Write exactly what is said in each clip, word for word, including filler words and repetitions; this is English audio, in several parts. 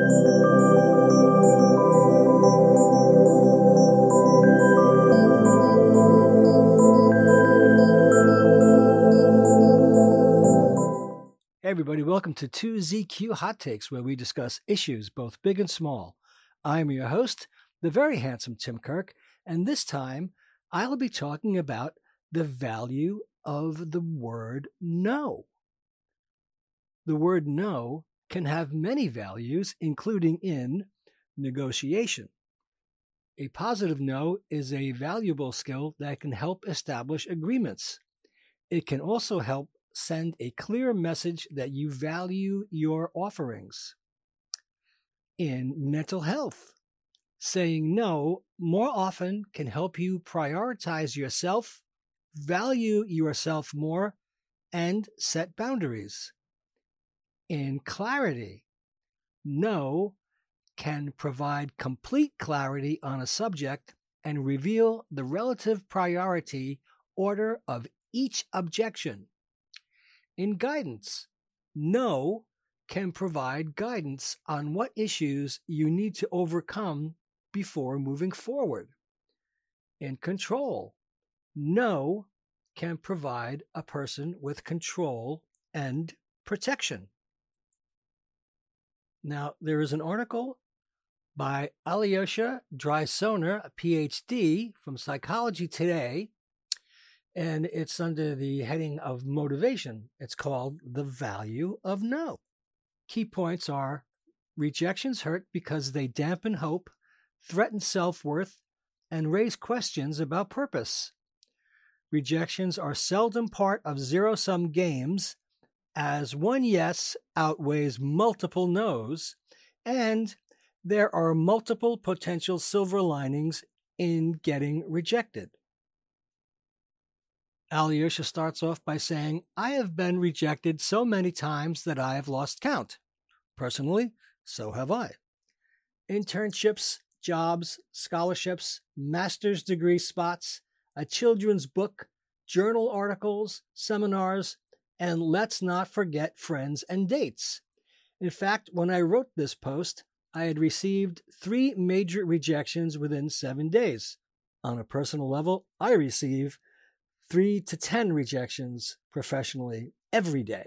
Hey everybody, welcome to two Z Q Hot Takes, where we discuss issues both big and small. I'm your host, the very handsome Tim Kirk, and this time I'll be talking about the value of the word no. The word no can have many values, including in negotiation. A positive no is a valuable skill that can help establish agreements. It can also help send a clear message that you value your offerings. In mental health, saying no more often can help you prioritize yourself, value yourself more, and set boundaries. In clarity, no can provide complete clarity on a subject and reveal the relative priority order of each objection. In guidance, no can provide guidance on what issues you need to overcome before moving forward. In control, no can provide a person with control and protection. Now, there is an article by Alyosha Drysoner, P H D, from Psychology Today, and it's under the heading of motivation. It's called The Value of No. Key points are: rejections hurt because they dampen hope, threaten self-worth, and raise questions about purpose. Rejections are seldom part of zero-sum games, as one yes outweighs multiple no's, and there are multiple potential silver linings in getting rejected. Alyosha starts off by saying, I have been rejected so many times that I have lost count. Personally, so have I. Internships, jobs, scholarships, master's degree spots, a children's book, journal articles, seminars, and let's not forget friends and dates. In fact, when I wrote this post, I had received three major rejections within seven days. On a personal level, I receive three to ten rejections professionally every day.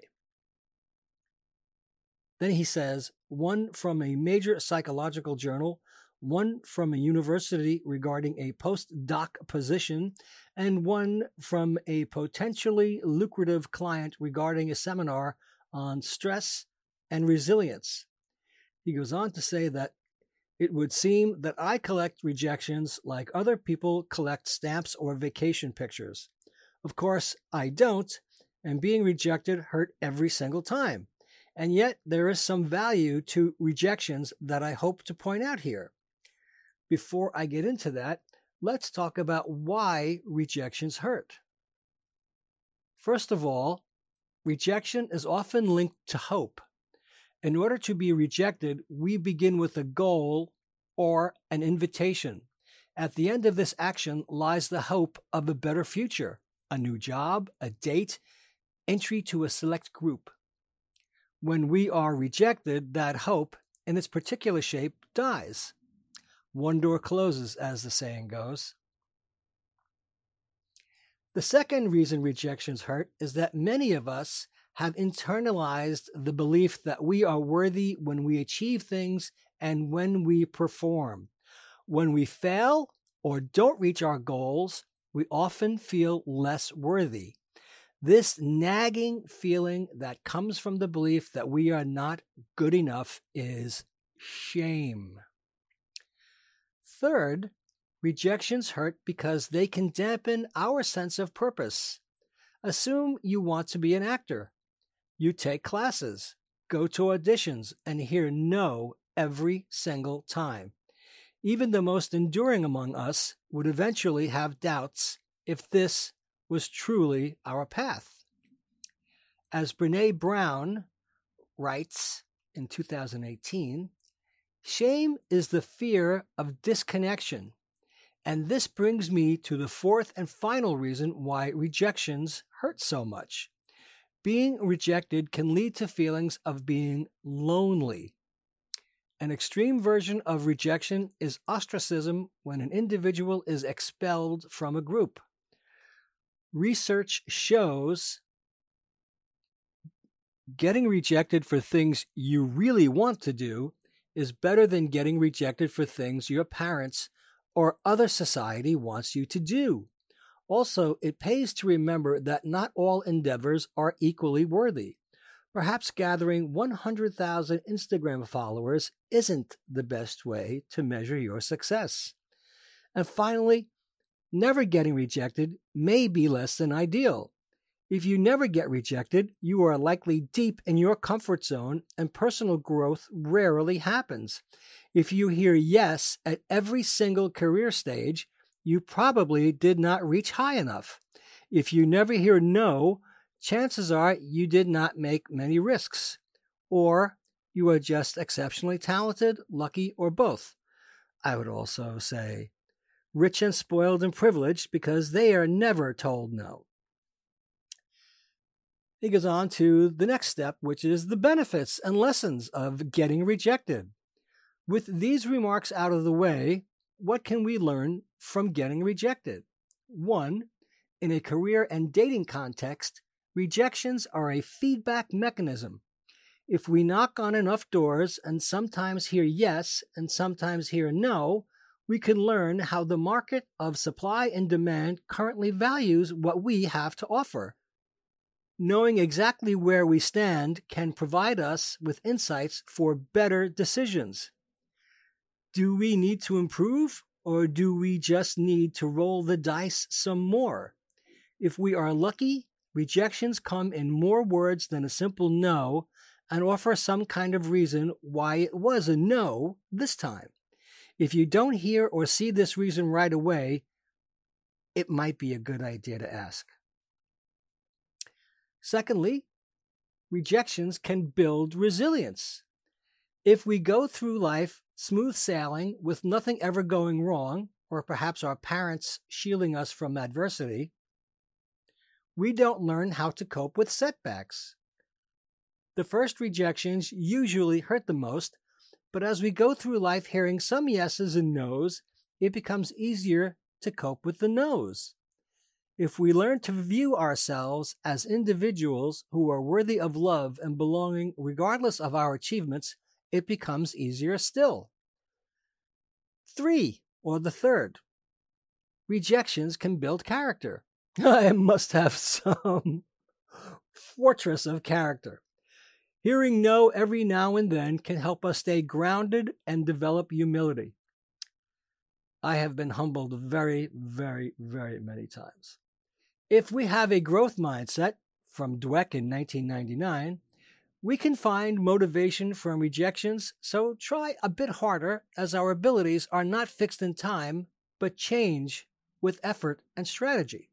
Then he says, one from a major psychological journal, one from a university regarding a postdoc position, and one from a potentially lucrative client regarding a seminar on stress and resilience. He goes on to say that it would seem that I collect rejections like other people collect stamps or vacation pictures. Of course, I don't, and being rejected hurt every single time. And yet, there is some value to rejections that I hope to point out here. Before I get into that, let's talk about why rejections hurt. First of all, rejection is often linked to hope. In order to be rejected, we begin with a goal or an invitation. At the end of this action lies the hope of a better future. A new job, a date, entry to a select group. When we are rejected, that hope, in its particular shape, dies. One door closes, as the saying goes. The second reason rejections hurt is that many of us have internalized the belief that we are worthy when we achieve things and when we perform. When we fail or don't reach our goals, we often feel less worthy. This nagging feeling that comes from the belief that we are not good enough is shame. Third, rejections hurt because they can dampen our sense of purpose. Assume you want to be an actor. You take classes, go to auditions, and hear no every single time. Even the most enduring among us would eventually have doubts if this was truly our path. As Brené Brown writes in two thousand eighteen, shame is the fear of disconnection. And this brings me to the fourth and final reason why rejections hurt so much. Being rejected can lead to feelings of being lonely. An extreme version of rejection is ostracism when an individual is expelled from a group. Research shows getting rejected for things you really want to do is better than getting rejected for things your parents or other society wants you to do. Also, it pays to remember that not all endeavors are equally worthy. Perhaps gathering one hundred thousand Instagram followers isn't the best way to measure your success. And finally, never getting rejected may be less than ideal. If you never get rejected, you are likely deep in your comfort zone and personal growth rarely happens. If you hear yes at every single career stage, you probably did not reach high enough. If you never hear no, chances are you did not make many risks, or you are just exceptionally talented, lucky, or both. I would also say rich and spoiled and privileged because they are never told no. He goes on to the next step, which is the benefits and lessons of getting rejected. With these remarks out of the way, what can we learn from getting rejected? One, in a career and dating context, rejections are a feedback mechanism. If we knock on enough doors and sometimes hear yes and sometimes hear no, we can learn how the market of supply and demand currently values what we have to offer. Knowing exactly where we stand can provide us with insights for better decisions. Do we need to improve, or do we just need to roll the dice some more? If we are lucky, rejections come in more words than a simple no and offer some kind of reason why it was a no this time. If you don't hear or see this reason right away, it might be a good idea to ask. Secondly, rejections can build resilience. If we go through life smooth sailing with nothing ever going wrong, or perhaps our parents shielding us from adversity, we don't learn how to cope with setbacks. The first rejections usually hurt the most, but as we go through life hearing some yeses and nos, it becomes easier to cope with the nos. If we learn to view ourselves as individuals who are worthy of love and belonging regardless of our achievements, it becomes easier still. Three, or the third, rejections can build character. I must have some fortress of character. Hearing no every now and then can help us stay grounded and develop humility. I have been humbled very, very, very many times. If we have a growth mindset, from Dweck in nineteen ninety-nine, we can find motivation from rejections, so try a bit harder as our abilities are not fixed in time, but change with effort and strategy.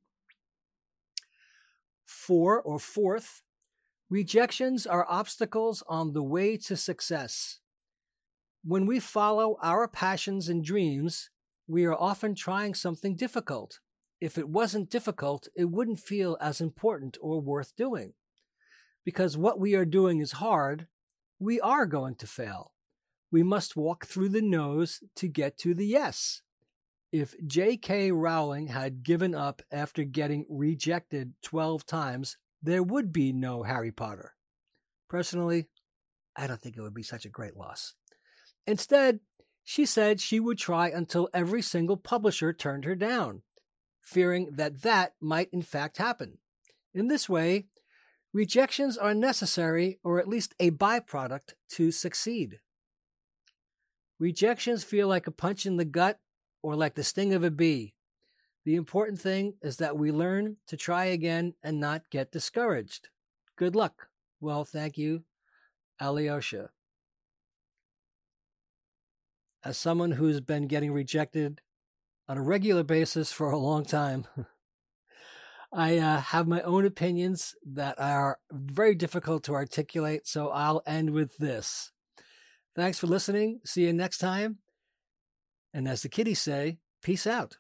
Four, or fourth, rejections are obstacles on the way to success. When we follow our passions and dreams, we are often trying something difficult. If it wasn't difficult, it wouldn't feel as important or worth doing. Because what we are doing is hard, we are going to fail. We must walk through the no's to get to the yes. If J K Rowling had given up after getting rejected twelve times, there would be no Harry Potter. Personally, I don't think it would be such a great loss. Instead, she said she would try until every single publisher turned her down, fearing that that might in fact happen. In this way, rejections are necessary, or at least a byproduct, to succeed. Rejections feel like a punch in the gut or like the sting of a bee. The important thing is that we learn to try again and not get discouraged. Good luck. Well, thank you, Alyosha. As someone who's been getting rejected on a regular basis for a long time, I uh, have my own opinions that are very difficult to articulate, so I'll end with this. Thanks for listening. See you next time. And as the kiddies say, peace out.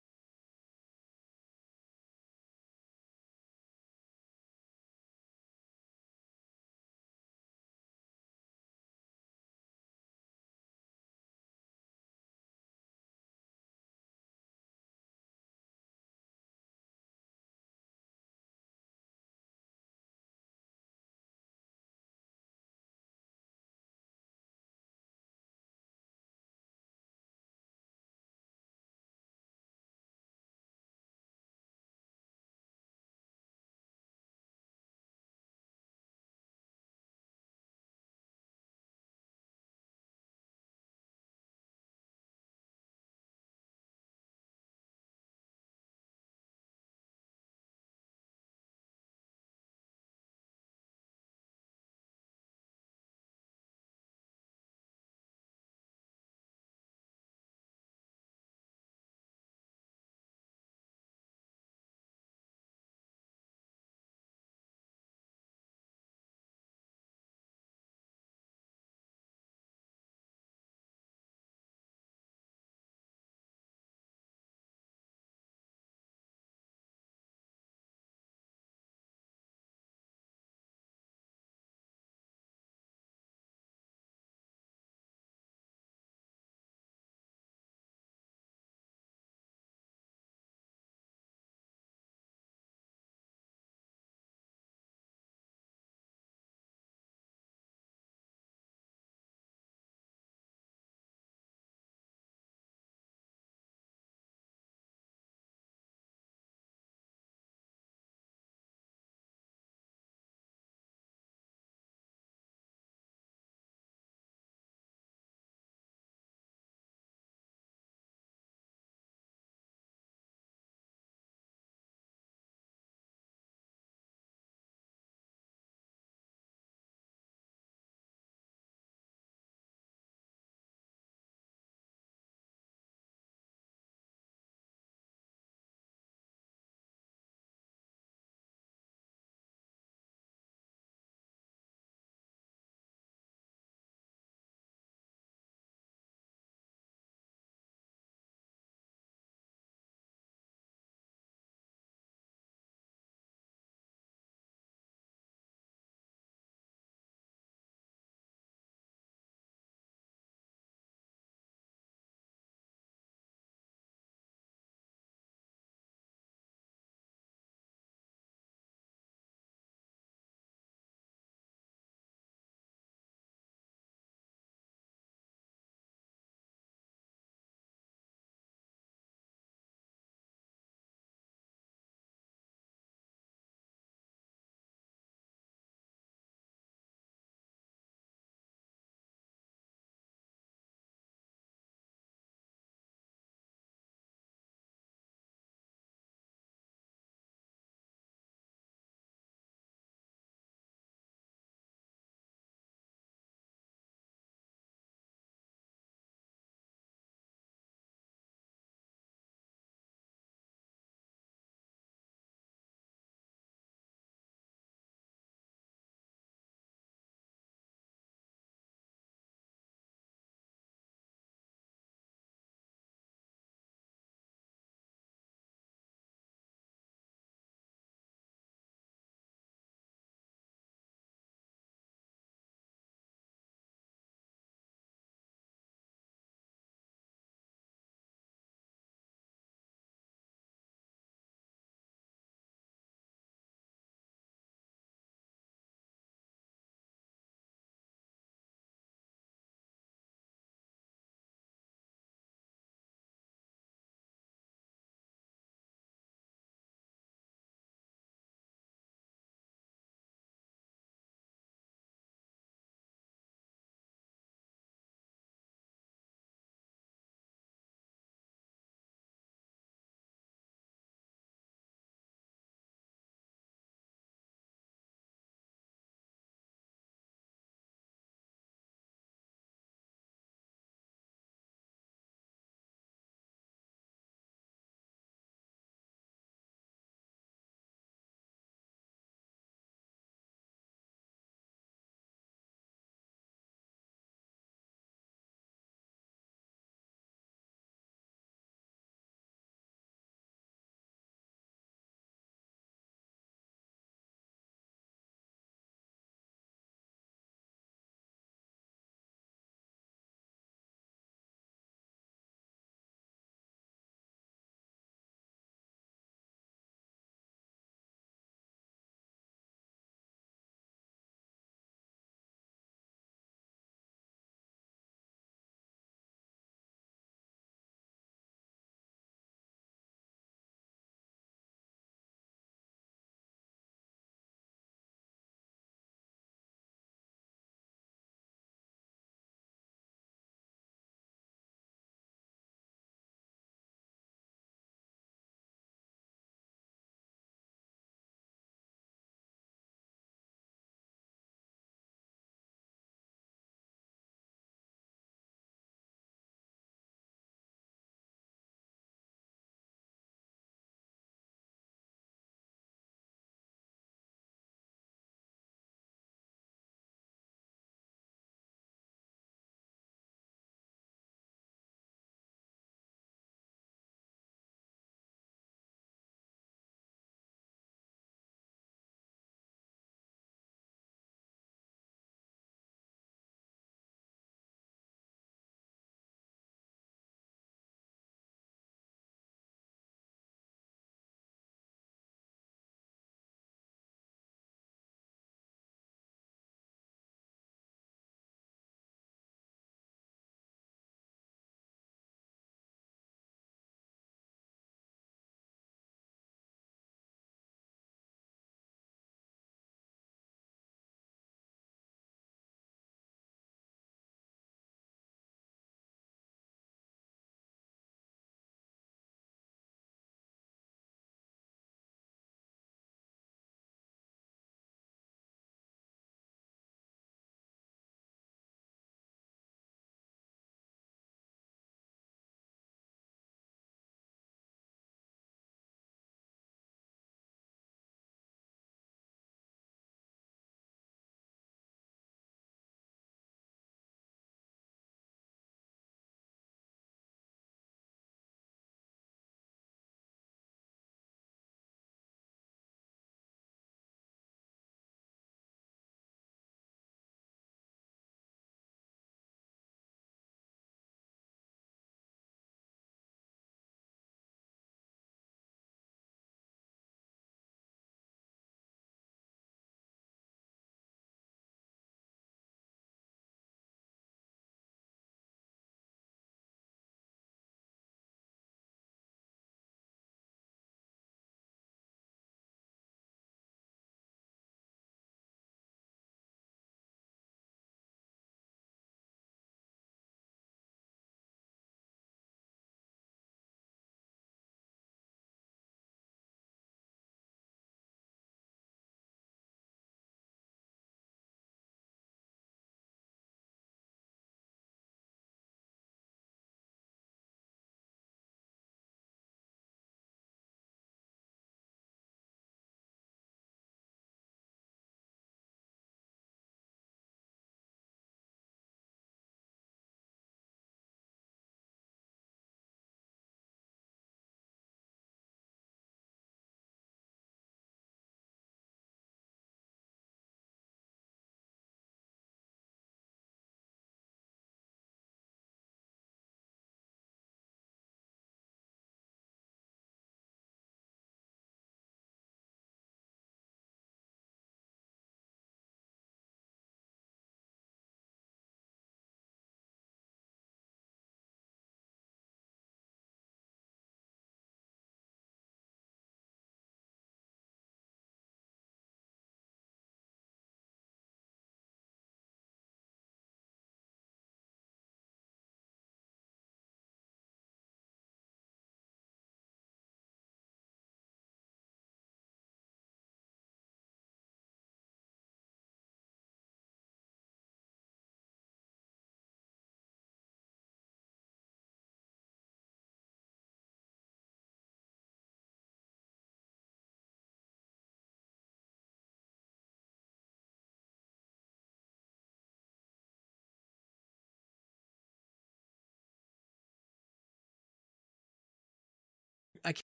I